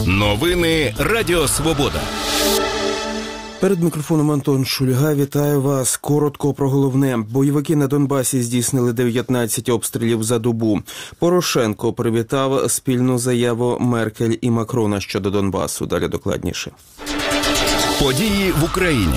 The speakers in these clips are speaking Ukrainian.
Новини Радіо Свобода. Перед мікрофоном Антон Шульга. Вітаю вас. Коротко про головне. Бойовики на Донбасі здійснили 19 обстрілів за добу. Порошенко привітав спільну заяву Меркель і Макрона щодо Донбасу. Далі докладніше. Події в Україні.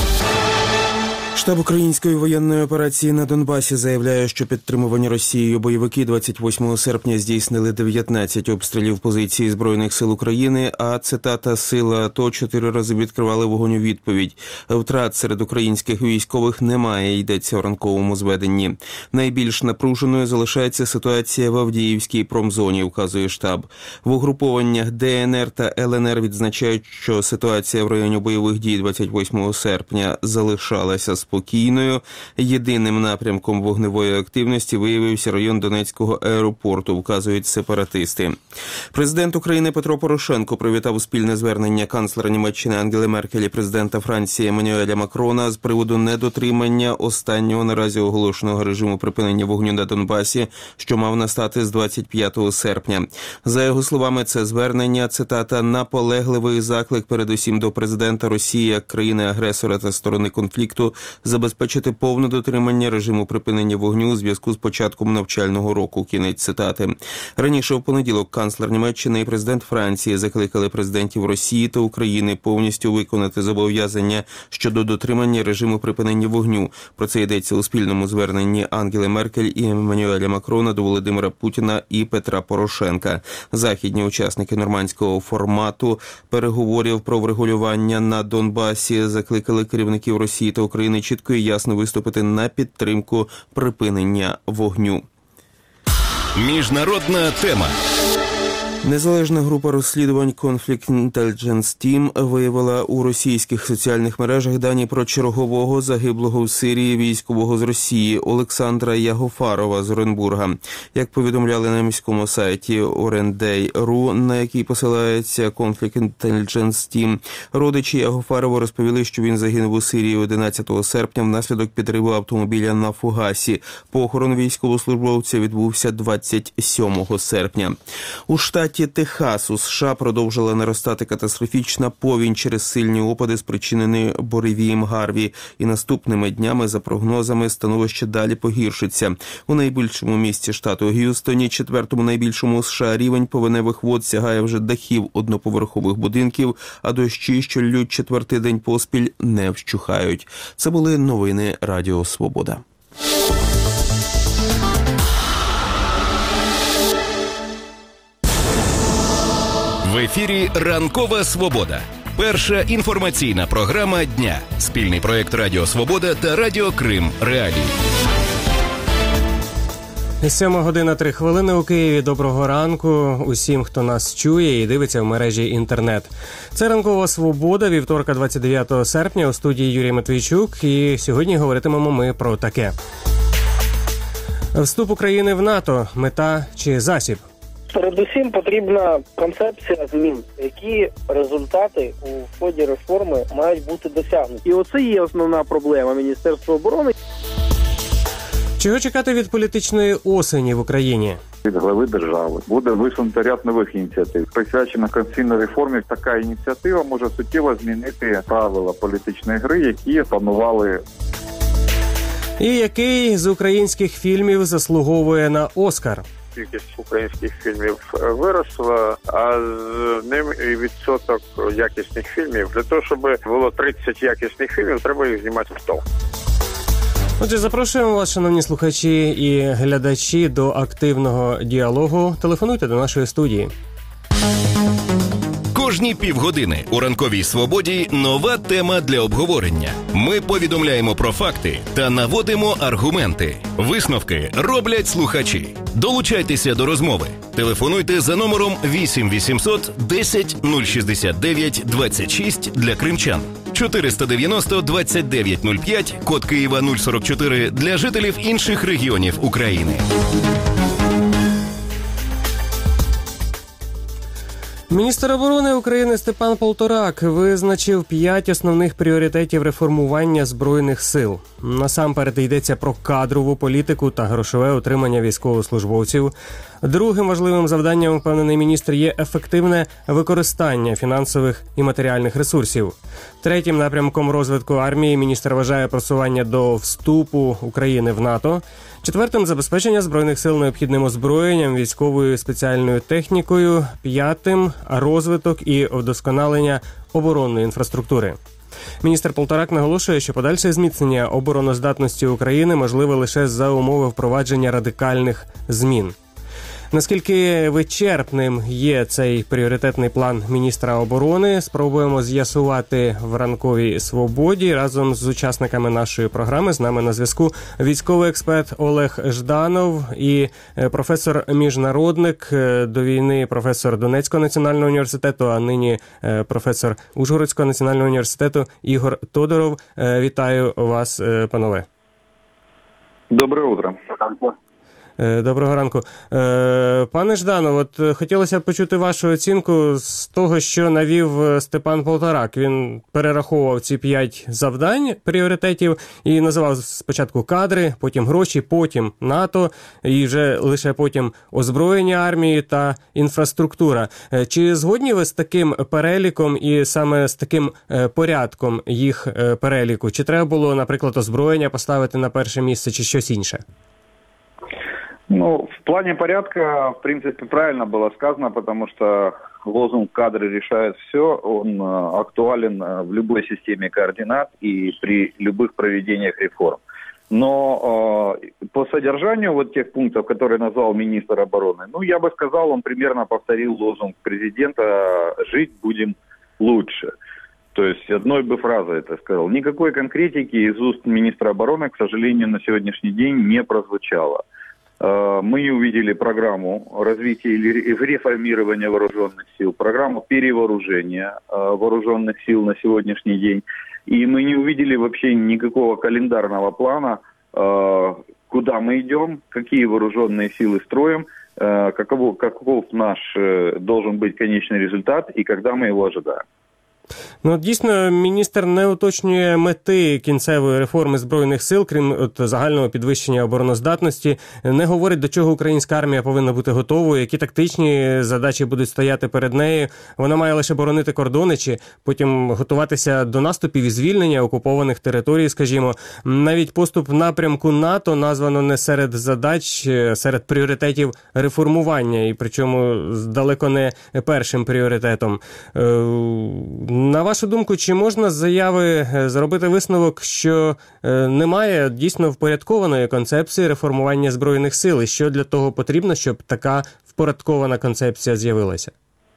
Штаб української воєнної операції на Донбасі заявляє, що підтримувані Росією бойовики 28 серпня здійснили 19 обстрілів позиції Збройних сил України, а, цитата, «сили АТО 4 рази відкривали вогонь у відповідь. Втрат серед українських військових немає», йдеться у ранковому зведенні. Найбільш напруженою залишається ситуація в Авдіївській промзоні, вказує штаб. В угрупованнях ДНР та ЛНР відзначають, що ситуація в районі бойових дій 28 серпня залишалася спокійною. Єдиним напрямком вогневої активності виявився район Донецького аеропорту, вказують сепаратисти. Президент України Петро Порошенко привітав спільне звернення канцлера Німеччини Ангели Меркель і президента Франції Еммануеля Макрона з приводу недотримання останнього наразі оголошеного режиму припинення вогню на Донбасі, що мав настати з 25 серпня. За його словами, це звернення, цитата, «наполегливий заклик передусім до президента Росії як країни-агресора та сторони конфлікту забезпечити повне дотримання режиму припинення вогню у зв'язку з початком навчального року». Кінець цитати. Раніше в понеділок канцлер Німеччини і президент Франції закликали президентів Росії та України повністю виконати зобов'язання щодо дотримання режиму припинення вогню. Про це йдеться у спільному зверненні Ангели Меркель і Еммануеля Макрона до Володимира Путіна і Петра Порошенка. Західні учасники нормандського формату переговорів про врегулювання на Донбасі закликали керівників Росії та України чітко і ясно виступити на підтримку припинення вогню. Міжнародна тема. Незалежна група розслідувань Conflict Intelligence Team виявила у російських соціальних мережах дані про чергового загиблого в Сирії військового з Росії Олександра Ягофарова з Оренбурга. Як повідомляли на міському сайті Orenday.ru, на який посилається Conflict Intelligence Team, родичі Ягофарова розповіли, що він загинув у Сирії 11 серпня внаслідок підриву автомобіля на фугасі. Похорон військовослужбовця відбувся 27 серпня. У штаті Техас у США продовжила наростати катастрофічна повінь через сильні опади, спричинені буревієм Гарві. І наступними днями, за прогнозами, становище далі погіршиться. У найбільшому місті штату Г'юстоні, 4-му найбільшому США, рівень повеневих вод сягає вже дахів одноповерхових будинків, а дощі, що ллють 4-й день поспіль, не вщухають. Це були новини Радіо Свобода. В ефірі «Ранкова Свобода». Перша інформаційна програма дня. Спільний проєкт Радіо Свобода та Радіо Крим Реалії. 7:03 у Києві. Доброго ранку усім, хто нас чує і дивиться в мережі інтернет. Це «Ранкова Свобода», вівторка 29 серпня, у студії Юрій Матвійчук. І сьогодні говоритимемо ми про таке. Вступ України в НАТО – мета чи засіб? Передусім потрібна концепція змін, які результати у ході реформи мають бути досягнуті. І оце є основна проблема Міністерства оборони. Чого чекати від політичної осені в Україні? Від глави держави буде висунути ряд нових ініціатив. Присвячена конституційній реформі, така ініціатива може суттєво змінити правила політичної гри, які панували. І який з українських фільмів заслуговує на Оскар? Кількість українських фільмів виросла, а з ним і відсоток якісних фільмів. Для того, щоб було 30 якісних фільмів, треба їх знімати в ТОВ. Отже, запрошуємо вас, шановні слухачі і глядачі, до активного діалогу. Телефонуйте до нашої студії. Кожні півгодини у «Ранковій Свободі» нова тема для обговорення. Ми повідомляємо про факти та наводимо аргументи. Висновки роблять слухачі. Долучайтеся до розмови. Телефонуйте за номером 8 800 10 069 26 для кримчан. 490 29 05, код Києва 044 для жителів інших регіонів України. Міністр оборони України Степан Полторак визначив 5 основних пріоритетів реформування Збройних сил. Насамперед йдеться про кадрову політику та грошове утримання військовослужбовців, Другим важливим завданням, впевнений міністр, є ефективне використання фінансових і матеріальних ресурсів. Третім напрямком розвитку армії міністр вважає просування до вступу України в НАТО. Четвертим – забезпечення Збройних сил необхідним озброєнням, військовою спеціальною технікою. П'ятим – розвиток і вдосконалення оборонної інфраструктури. Міністр Полторак наголошує, що подальше зміцнення обороноздатності України можливе лише за умови впровадження радикальних змін. Наскільки вичерпним є цей пріоритетний план міністра оборони, спробуємо з'ясувати в ранковій свободі разом з учасниками нашої програми. З нами на зв'язку військовий експерт Олег Жданов і професор-міжнародник до війни, професор Донецького національного університету, а нині професор Ужгородського національного університету Ігор Тодоров. Вітаю вас, панове. Доброе утро. Доброго ранку. Пане Жданов, от хотілося б почути вашу оцінку з того, що навів Степан Полторак. Він перераховував ці 5 завдань, пріоритетів, і називав спочатку кадри, потім гроші, потім НАТО, і вже лише потім озброєння армії та інфраструктура. Чи згодні ви з таким переліком і саме з таким порядком їх переліку? Чи треба було, наприклад, озброєння поставити на перше місце, чи щось інше? Ну, в плане порядка, в принципе, правильно было сказано, потому что лозунг «кадры решают все», он актуален в любой системе координат и при любых проведениях реформ. Но по содержанию вот тех пунктов, которые назвал министр обороны, ну, я бы сказал, он примерно повторил лозунг президента «жить будем лучше». То есть одной бы фразой это сказал. Никакой конкретики из уст министра обороны, к сожалению, на сегодняшний день не прозвучало. Мы увидели программу развития или реформирования вооруженных сил, программу перевооружения вооруженных сил на сегодняшний день. И мы не увидели вообще никакого календарного плана, куда мы идем, какие вооруженные силы строим, каков наш должен быть конечный результат и когда мы его ожидаем. Ну, дійсно, міністр не уточнює мети кінцевої реформи Збройних сил, крім загального підвищення обороноздатності, не говорить, до чого українська армія повинна бути готовою, які тактичні задачі будуть стояти перед нею. Вона має лише боронити кордони, чи потім готуватися до наступів і звільнення окупованих територій, скажімо. Навіть поступ напрямку НАТО названо не серед задач, серед пріоритетів реформування, і причому далеко не першим пріоритетом. На вашу думку, чи можна з заяви зробити висновок, що немає дійсно впорядкованої концепції реформування Збройних сил? І що для того потрібно, щоб така впорядкована концепція з'явилася?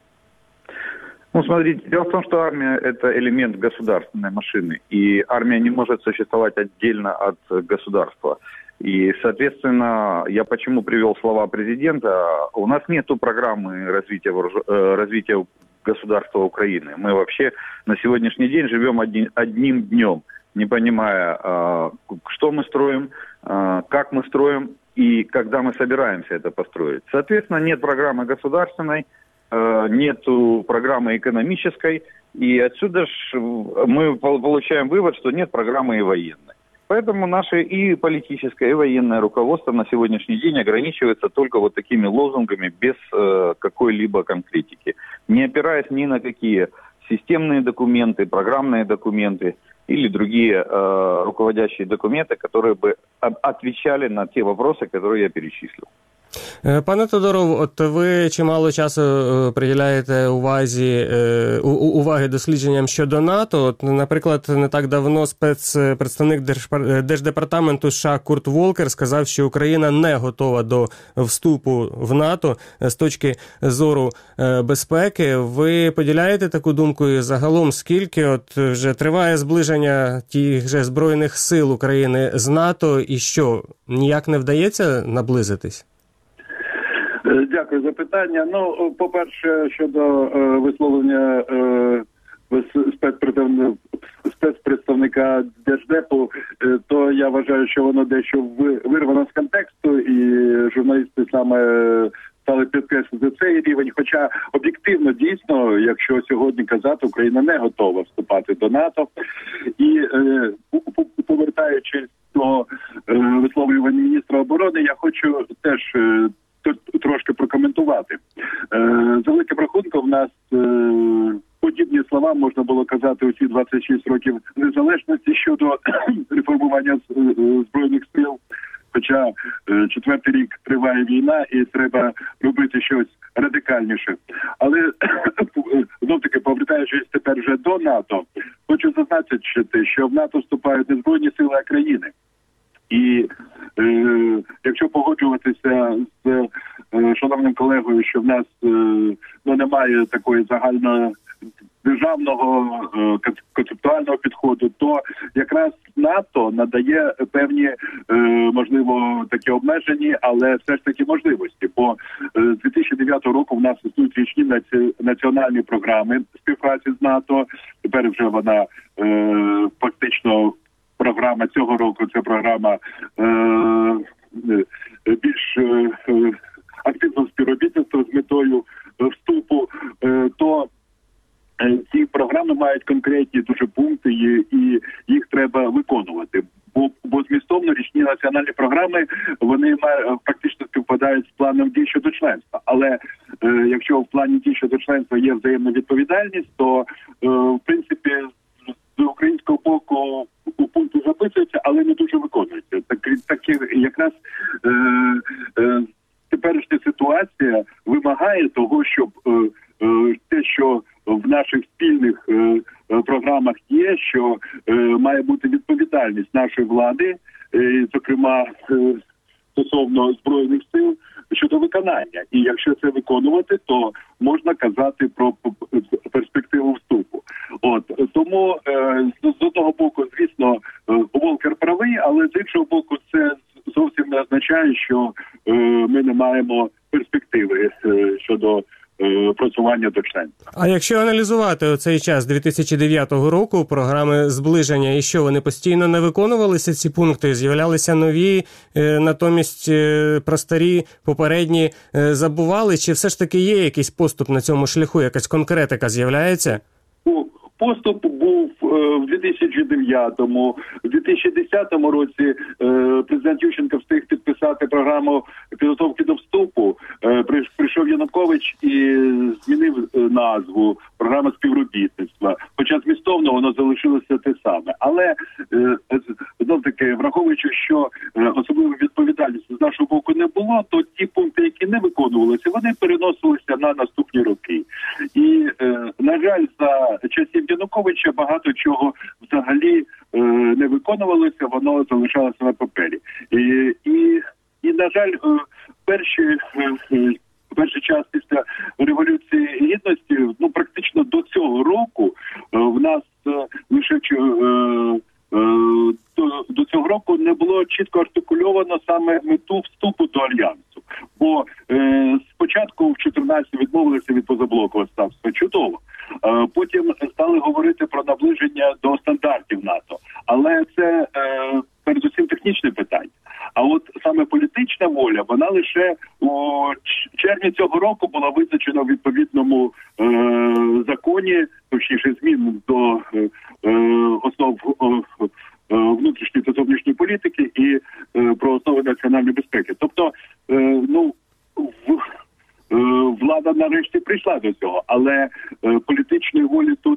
Ну, смотрите, дело в том, что армия – это элемент государственной машины, и армия не может существовать отдельно от государства. И, соответственно, я почему привел слова президента, у нас нету программы развития государства Украины. Мы вообще на сегодняшний день живем одним днем, не понимая, что мы строим, как мы строим и когда мы собираемся это построить. Соответственно, нет программы государственной, нет программы экономической, и отсюда мы получаем вывод, что нет программы и военной. Поэтому наше и политическое, и военное руководство на сегодняшний день ограничивается только вот такими лозунгами без какой-либо конкретики, не опираясь ни на какие системные документы, программные документы или другие руководящие документы, которые бы отвечали на те вопросы, которые я перечислил. Пане Тодоров, от ви чимало часу приділяєте уваги дослідженням щодо НАТО. От, наприклад, не так давно спецпредставник Держдепартаменту США Курт Волкер сказав, що Україна не готова до вступу в НАТО з точки зору безпеки. Ви поділяєте таку думку? І загалом, скільки от вже триває зближення тих же Збройних сил України з НАТО, і що, ніяк не вдається наблизитись? Дякую за питання. Ну, по-перше, щодо висловлення спецпредставника Держдепу, то я вважаю, що воно дещо вирвано з контексту, і журналісти саме стали підкреслити цей рівень. Хоча об'єктивно, дійсно, якщо сьогодні казати, Україна не готова вступати до НАТО. І повертаючись до висловлювання міністра оборони, я хочу теж трошки прокоментувати. За великим рахунком в нас подібні слова можна було казати усі 26 років незалежності щодо реформування Збройних сил. Хоча 4-й рік триває війна і треба робити щось радикальніше. Але знов-таки, повертаючись тепер вже до НАТО, хочу зазначити, що в НАТО вступають не Збройні сили, а країни. І якщо погоджуватися з шановним колегою, що в нас немає такої загальнодержавного концептуального підходу, то якраз НАТО надає певні, можливо, такі обмежені, але все ж таки можливості. Бо з 2009 року в нас існують річні національні програми співпраці з НАТО. Тепер вже вона фактично програма цього року, це програма більш активного співробітництва з метою вступу, то ці програми мають конкретні дуже пункти і їх треба виконувати. Бо змістовно річні національні програми, вони фактично співпадають з планом дій щодо членства. Але якщо в плані дій щодо членства є взаємна відповідальність, то в принципі з українського боку у пункти записується, але не дуже виконується. Так якраз теперішня ситуація вимагає того, щоб те, що в наших спільних програмах є, що має бути відповідальність нашої влади, зокрема стосовно Збройних сил, щодо виконання. І якщо це виконувати, то можна казати про перспективу вступу. Тому з одного боку, звісно, Волкер правий, але з іншого боку, це зовсім не означає, що ми не маємо перспективи щодо просування до членства. А якщо аналізувати цей час 2009 року, програми зближення, і що, вони постійно не виконувалися, ці пункти, з'являлися нові, натомість про старі попередні забували, чи все ж таки є якийсь поступ на цьому шляху, якась конкретика з'являється? Поступ був в 2009-му. В 2010 році президент Ющенко встиг підписати програму підготовки до вступу. Прийшов Янукович і змінив назву програма співробітництва. Хоча змістовно воно залишилося те саме. Але, знов-таки, враховуючи, що особливої відповідальності з нашого боку не було, то ті пункти, які не виконувалися, вони переносилися на наступні роки. І, на жаль, за часів Януковича багато чого взагалі не виконувалося, воно залишалося на папері. І на жаль, перший час після Революції Гідності, практично до цього року в нас лише до цього року не було чітко артикульовано саме мету вступу до Альянсу. Бо спочатку в 2014 відмовилися від позаблокового статусу. Чудово. Потім стали говорити про наближення до стандартів НАТО. Але це передусім технічне питання. А от саме політична воля, вона лише у червні цього року була визначена в відповідному законі, точніше змін до основ внутрішньої та зовнішньої політики і про основи національної безпеки. Тобто, влада нарешті прийшла до цього, але політичної волі тут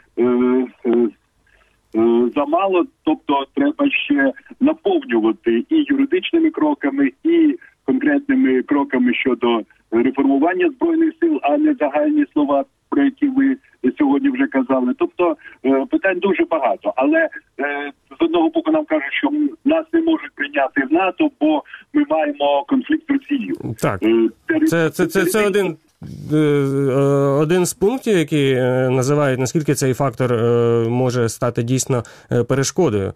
замало, тобто треба ще наповнювати і юридичними кроками, і конкретними кроками щодо реформування Збройних сил, а не загальні слова, про які ви сьогодні вже казали. Тобто питань дуже багато, але з одного боку нам кажуть, що нас не можуть прийняти в НАТО, бо ми маємо конфлікт з Росією. Так, це один з пунктів, які називають, наскільки цей фактор може стати дійсно перешкодою.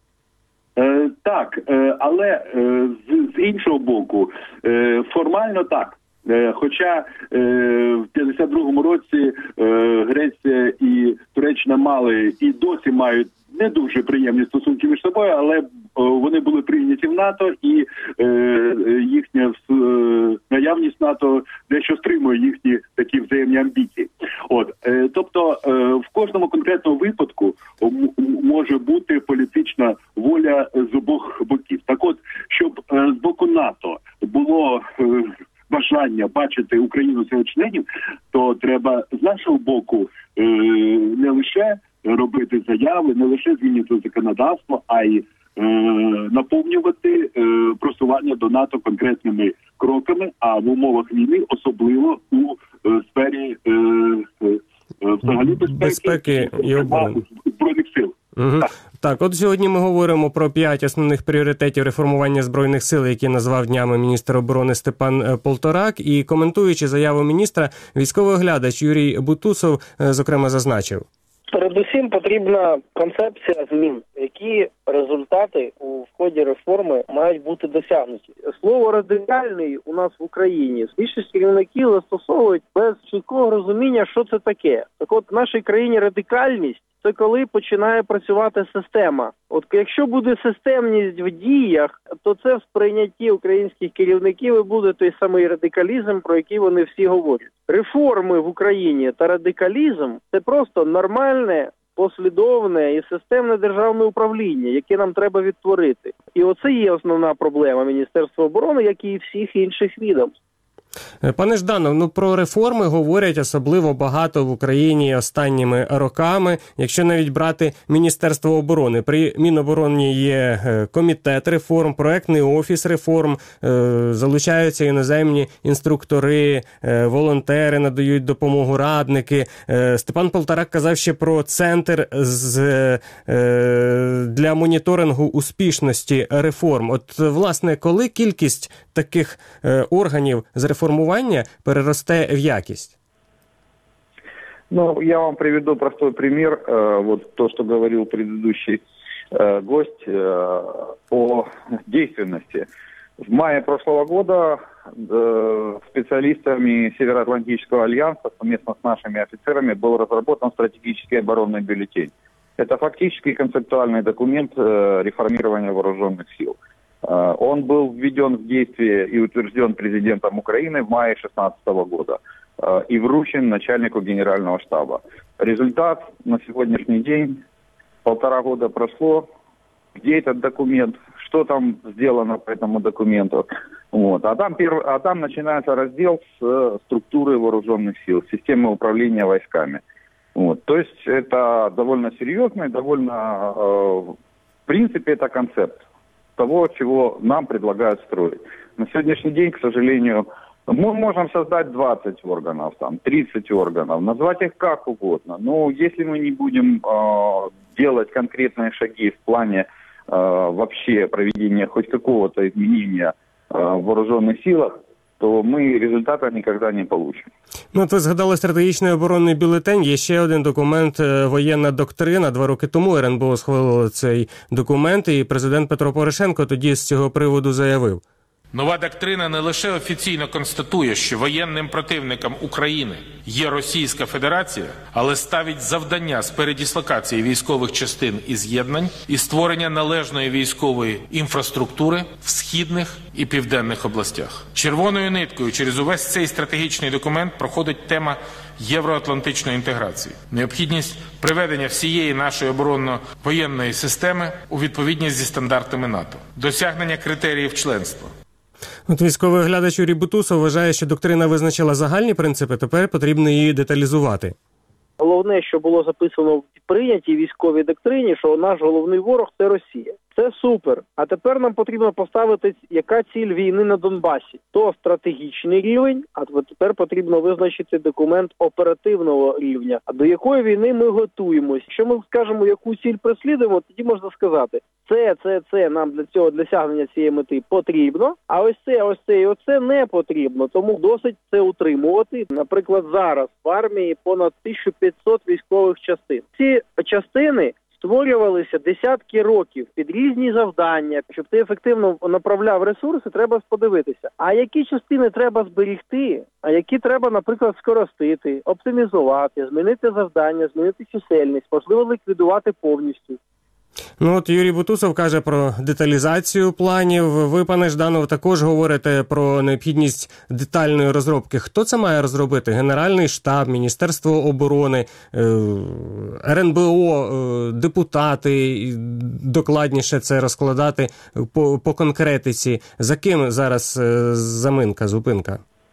Так, але з іншого боку, формально так. Хоча в 52-му році Греція і Туреччина мали і досі мають не дуже приємні стосунки між собою, але вони були прийняті в НАТО, і їхня наявність НАТО дещо стримує їхні такі взаємні амбіції. Тобто в кожному конкретному випадку може бути політична воля з обох боків. Так от, щоб з боку НАТО було бажання бачити Україну серед членів, то треба з нашого боку не лише робити заяви, не лише змінювати законодавство, а й наповнювати просування до НАТО конкретними кроками, а в умовах війни особливо у сфері взагалі безпеки і оборони Збройних сил. Угу. Так, от сьогодні ми говоримо про 5 основних пріоритетів реформування Збройних сил, які назвав днями міністр оборони Степан Полторак. І коментуючи заяву міністра, військовий оглядач Юрій Бутусов, зокрема, зазначив. Передусім потрібна концепція змін, які результати у ході реформи мають бути досягнуті. Слово «радикальний» у нас в Україні більшість керівників застосовують без чіткого розуміння, що це таке. Так от в нашій країні радикальність – це коли починає працювати система. От якщо буде системність в діях, то це в сприйнятті українських керівників і буде той самий радикалізм, про який вони всі говорять. Реформи в Україні та радикалізм – це просто нормальне, послідовне і системне державне управління, яке нам треба відтворити. І оце є основна проблема Міністерства оборони, як і всіх інших відомств. Пане Жданов, про реформи говорять особливо багато в Україні останніми роками. Якщо навіть брати Міністерство оборони, при Мінобороні є комітет реформ, проектний офіс реформ, залучаються іноземні інструктори, волонтери надають допомогу, радники. Степан Полторак казав ще про центр для моніторингу успішності реформ. От, власне, коли кількість таких органів з реформування переросте в якість? Я вам приведу простой пример. Вот то, что говорил предыдущий гость о действенности. В мае прошлого года специалистами Североатлантического альянса совместно с нашими офицерами был разработан стратегический оборонный бюллетень. Это фактически концептуальный документ реформирования вооруженных сил. Он был введен в действие и утвержден президентом Украины в мае 2016 года и вручен начальнику генерального штаба. Результат на сегодняшний день, 1,5 года прошло, где этот документ, что там сделано по этому документу. Вот. А там начинается раздел с структуры вооруженных сил, системы управления войсками. Вот. То есть это довольно серьезно, довольно, в принципе, это концепт того, чего нам предлагают строить. На сегодняшний день, к сожалению, мы можем создать 20 органов, 30 органов, назвать их как угодно. Но если мы не будем делать конкретные шаги в плане вообще проведения хоть какого-то изменения в вооруженных силах, то ми результату ніколи не получимо. Ви згадали стратегічний оборонний бюлетень. Є ще один документ «Воєнна доктрина». 2 роки тому РНБО схвалило цей документ, і президент Петро Порошенко тоді з цього приводу заявив. Нова доктрина не лише офіційно констатує, що воєнним противником України є Російська Федерація, але ставить завдання з передислокації військових частин і з'єднань і створення належної військової інфраструктури в східних і південних областях. Червоною ниткою через увесь цей стратегічний документ проходить тема євроатлантичної інтеграції. Необхідність приведення всієї нашої оборонно-воєнної системи у відповідність зі стандартами НАТО. Досягнення критеріїв членства. Військовий оглядач Юрій Бутусов вважає, що доктрина визначила загальні принципи, тепер потрібно її деталізувати. Головне, що було записано в прийнятій військовій доктрині, що наш головний ворог – це Росія. Це супер. А тепер нам потрібно поставити, яка ціль війни на Донбасі. То стратегічний рівень, а тепер потрібно визначити документ оперативного рівня. А до якої війни ми готуємось? Якщо ми скажемо, яку ціль переслідуємо, тоді можна сказати, це нам для цього досягнення цієї мети потрібно, а ось це і оце не потрібно. Тому досить це утримувати. Наприклад, зараз в армії понад 1500 військових частин. Ці частини створювалися десятки років під різні завдання. Щоб ти ефективно направляв ресурси, треба подивитися. А які частини треба зберігти, а які треба, наприклад, скоростити, оптимізувати, змінити завдання, змінити чисельність, можливо, ліквідувати повністю. Юрій Бутусов каже про деталізацію планів. Ви, пане Жданов, також говорите про необхідність детальної розробки. Хто це має розробити? Генеральний штаб, Міністерство оборони, РНБО, депутати, докладніше це розкладати по конкретиці. За ким зараз заминка, зупинка?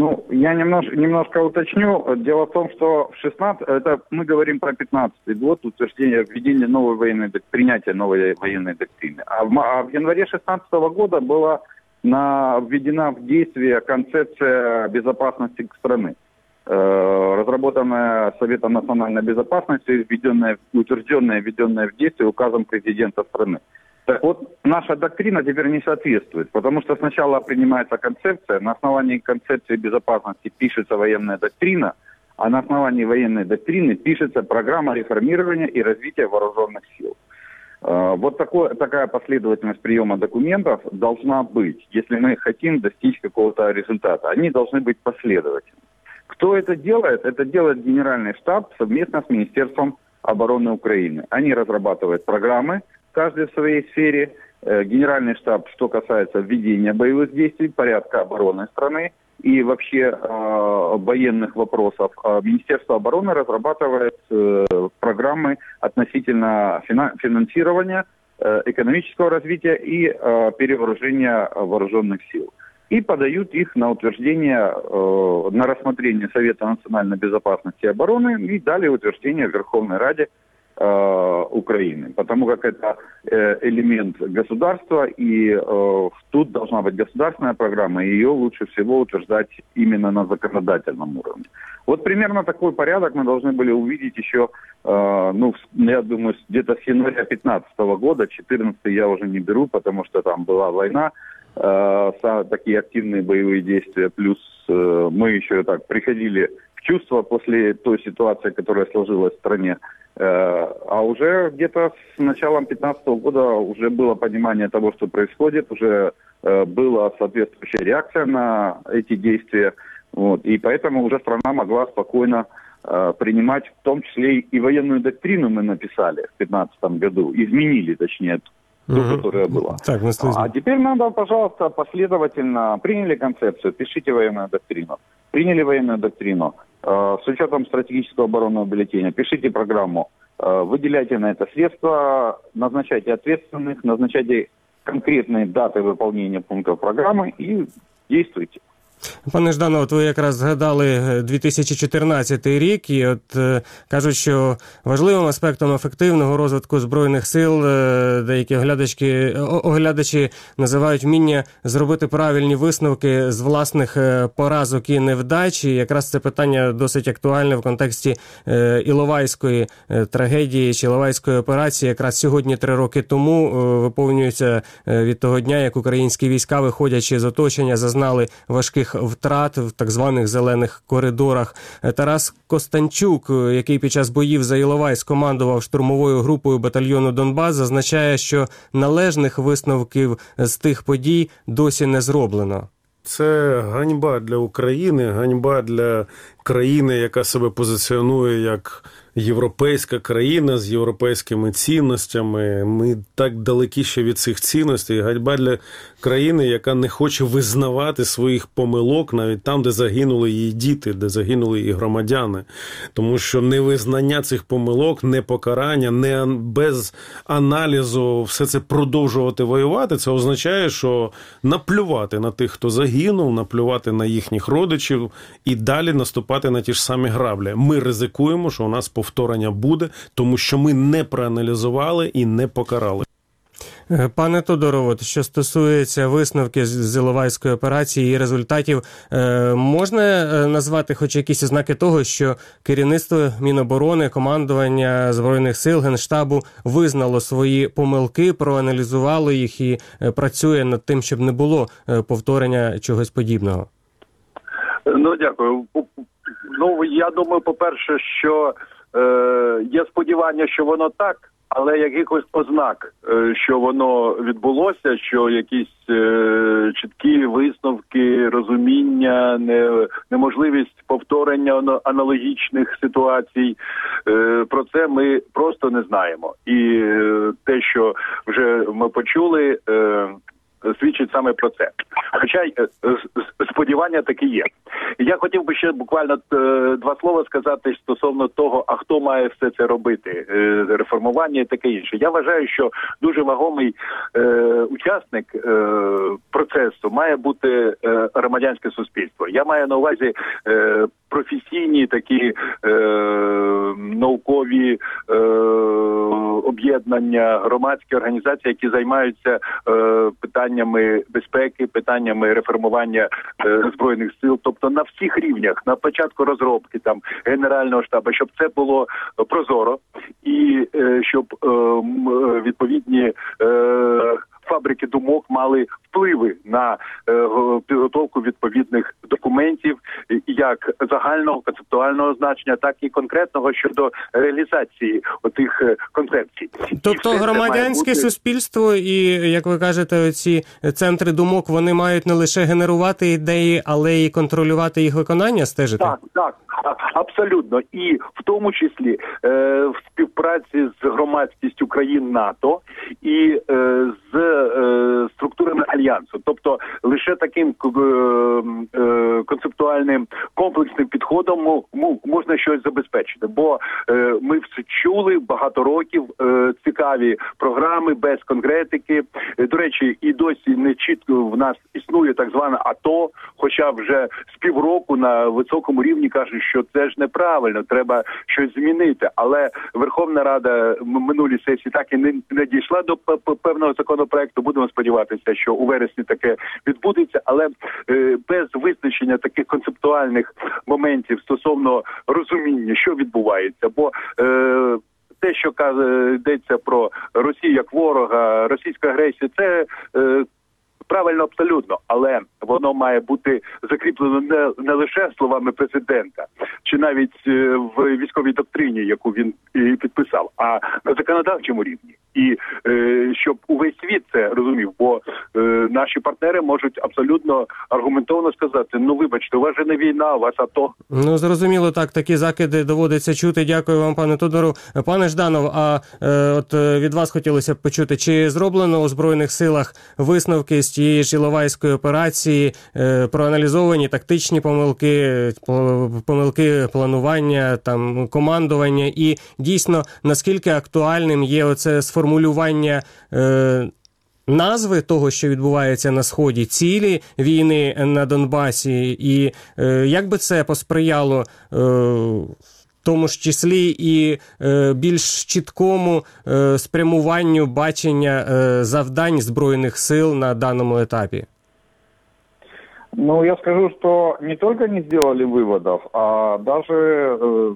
Ну, я немножко уточню. Дело в том, что в 16, это мы говорим про 15-й год, утверждение, введение новой военной, принятие новой военной доктрины. А в январе 16 года была введена в действие концепция безопасности страны, разработанная Советом национальной безопасности, утвержденная, введенная в действие указом президента страны. Так вот, наша доктрина теперь не соответствует, потому что сначала принимается концепция, на основании концепции безопасности пишется военная доктрина, а на основании военной доктрины пишется программа реформирования и развития вооруженных сил. Вот такая последовательность приема документов должна быть, если мы хотим достичь какого-то результата. Они должны быть последовательными. Кто это делает? Это делает Генеральный штаб совместно с Министерством обороны Украины. Они разрабатывают программы, каждый в своей сфере. Генеральный штаб, что касается введения боевых действий, порядка обороны страны и вообще военных вопросов. Министерство обороны разрабатывает программы относительно финансирования, экономического развития и перевооружения вооруженных сил. И подают их на утверждение, на рассмотрение Совета национальной безопасности и обороны и далее утверждение в Верховной Раде Украины, потому как это элемент государства, и тут должна быть государственная программа, и ее лучше всего утверждать именно на законодательном уровне. Вот примерно такой порядок мы должны были увидеть еще, я думаю, где-то с января 2015 года, 2014 я уже не беру, потому что там была война, такие активные боевые действия, плюс мы еще так приходили в чувство после той ситуации, которая сложилась в стране. А уже где-то с началом 2015 года уже было понимание того, что происходит, уже была соответствующая реакция на эти действия. Вот, и поэтому уже страна могла спокойно принимать, в том числе и военную доктрину мы написали в 2015 году, изменили, точнее, ту, которая была. Так, а теперь надо, пожалуйста, последовательно приняли концепцию, пишите военную доктрину. Приняли военную доктрину с учетом стратегического оборонного бюллетеня, пишите программу, выделяйте на это средства, назначайте ответственных, назначайте конкретные даты выполнения пунктов программы и действуйте. Пане Ждано, от ви якраз згадали 2014 рік, і от кажуть, що важливим аспектом ефективного розвитку Збройних сил деякі оглядачі називають вміння зробити правильні висновки з власних поразок і невдач. І якраз це питання досить актуальне в контексті Іловайської трагедії чи Іловайської операції. Якраз сьогодні, 3 роки тому, виповнюється від того дня, як українські війська, виходячи з оточення, зазнали важких втрат в так званих зелених коридорах. Тарас Костанчук, який під час боїв за Іловайськ командував штурмовою групою батальйону «Донбас», зазначає, що належних висновків з тих подій досі не зроблено. Це ганьба для України, ганьба для країни, яка себе позиціонує як європейська країна з європейськими цінностями. Ми так далекі ще від цих цінностей. Ганьба для країни, яка не хоче визнавати своїх помилок навіть там, де загинули її діти, де загинули її громадяни. Тому що невизнання цих помилок, не покарання, не без аналізу все це продовжувати воювати, це означає, що наплювати на тих, хто загинув, наплювати на їхніх родичів і далі наступати на ті ж самі граблі. Ми ризикуємо, що у нас повторення буде, тому що ми не проаналізували і не покарали. Пане Тодорово, що стосується висновків з Іловайської операції і результатів, можна назвати хоч якісь ознаки того, що керівництво Міноборони, командування Збройних сил, Генштабу визнало свої помилки, проаналізувало їх і працює над тим, щоб не було повторення чогось подібного? Дякую. Я думаю, по-перше, що є сподівання, що воно так, але якихось ознак, що воно відбулося, що якісь чіткі висновки, розуміння, неможливість повторення аналогічних ситуацій, про це ми просто не знаємо. І те, що вже ми почули, свідчить саме про це. Хоча сподівання таки є. Я хотів би ще буквально два слова сказати стосовно того, а хто має все це робити, реформування і таке інше. Я вважаю, що дуже вагомий учасник процесу має бути громадянське суспільство. Я маю на увазі професійні такі наукові об'єднання, громадські організації, які займаються питаннями безпеки, питаннями реформування Збройних сил, тобто на всіх рівнях, на початку розробки там Генерального штабу, щоб це було прозоро і щоб відповідні фабрики думок мали впливи на підготовку відповідних документів, як загального концептуального значення, так і конкретного щодо реалізації отих концепцій. Тобто громадянське суспільство і, як ви кажете, ці центри думок, вони мають не лише генерувати ідеї, але й контролювати їх виконання, стежити? Так, абсолютно. І в тому числі в співпраці з громадськістю країн НАТО і з структурами Альянсу. Тобто лише таким концептуальним комплексним підходом можна щось забезпечити. Бо ми все чули багато років цікаві програми без конкретики. До речі, і досі не чітко в нас існує так зване АТО, хоча вже з півроку на високому рівні кажуть, що це ж неправильно, треба щось змінити. Але Верховна Рада минулій сесії так і не дійшла до певного законопроекту. Будемо сподіватися, що у вересні таке відбудеться, але без визначення таких концептуальних моментів стосовно розуміння, що відбувається. Бо те, що йдеться про Росію як ворога, російська агресія, це правильно абсолютно, але воно має бути закріплено не лише словами президента, чи навіть в військовій доктрині, яку він підписав, а на законодавчому рівні. І щоб увесь світ це розумів, бо наші партнери можуть абсолютно аргументовано сказати, ну вибачте, у вас же не війна, у вас АТО. Ну зрозуміло, так, такі закиди доводиться чути. Дякую вам, пане Тодоров. Пане Жданов, а от від вас хотілося б почути, чи зроблено у Збройних силах висновки з тієї ж Іловайської операції, проаналізовані тактичні помилки планування, там, командування, і дійсно, наскільки актуальним є оце сформулювання назви того, що відбувається на Сході, цілі війни на Донбасі, і як би це посприяло в тому ж числі і більш чіткому спрямуванню бачення завдань Збройних сил на даному етапі? Ну, я скажу, что не только не сделали выводов, а даже,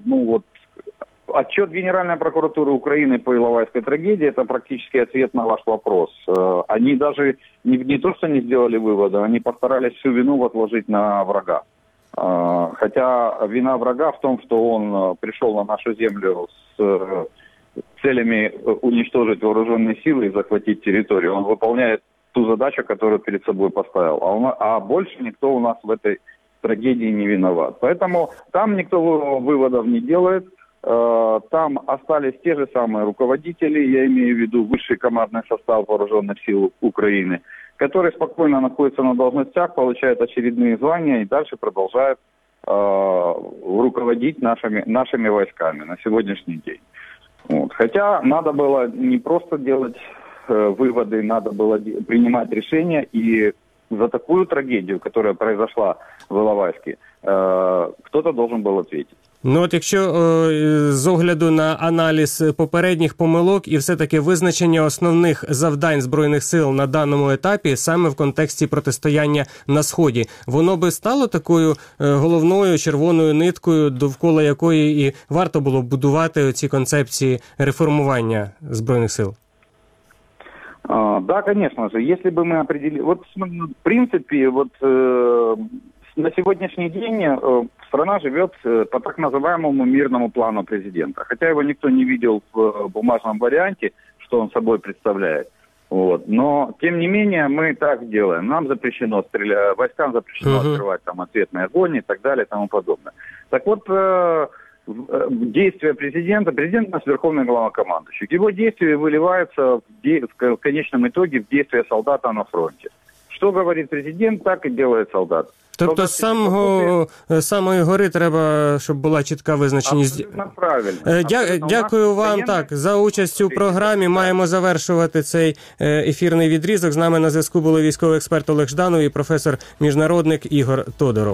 отчет Генеральной прокуратуры Украины по Иловайской трагедии – это практически ответ на ваш вопрос. Они даже не то, что не сделали вывода, они постарались всю вину возложить на врага. Хотя вина врага в том, что он пришел на нашу землю с целями уничтожить вооруженные силы и захватить территорию. Он выполняет ту задачу, которую перед собой поставил. А больше никто у нас в этой трагедии не виноват. Поэтому там никто выводов не делает. Там остались те же самые руководители, я имею в виду высший командный состав вооруженных сил Украины, которые спокойно находятся на должностях, получают очередные звания и дальше продолжают руководить нашими войсками на сегодняшний день. Вот. Хотя надо было не просто делать выводы, надо было принимать решения, и за такую трагедию, которая произошла в Иловайске, кто-то должен был ответить. Ну от якщо з огляду на аналіз попередніх помилок і все-таки визначення основних завдань Збройних сил на даному етапі, саме в контексті протистояння на Сході, воно би стало такою головною червоною ниткою, довкола якої і варто було будувати ці концепції реформування Збройних сил? Да, конечно же. Если бы мы определили... Вот, в принципе, на сегодняшний день страна живет по так называемому мирному плану президента. Хотя его никто не видел в бумажном варианте, что он собой представляет. Вот. Но, тем не менее, мы так делаем. Нам запрещено стрелять, войскам запрещено открывать там ответный огонь и так далее и тому подобное. Так вот, действия президента, президент у нас верховный главнокомандующий, его действия выливаются в конечном итоге в действия солдата на фронте. Что говорит президент, так и делает солдат. Тобто з самої гори треба, щоб була чітка визначеність. Абсолютно правильно. Дякую вам за участь у програмі. Маємо завершувати цей ефірний відрізок. З нами на зв'язку були військовий експерт Олег Жданов і професор-міжнародник Ігор Тодоров.